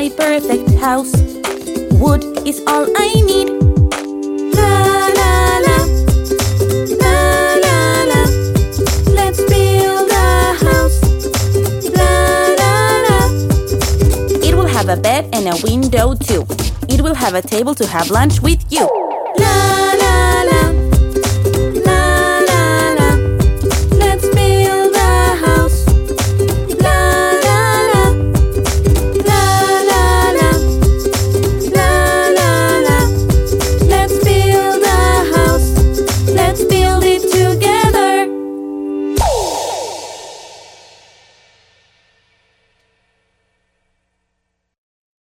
a perfect house. Wood is all I need. La la la, la la la. Let's build a house. La la la. It will have a bed and a window too. It will have a table to have lunch with you. La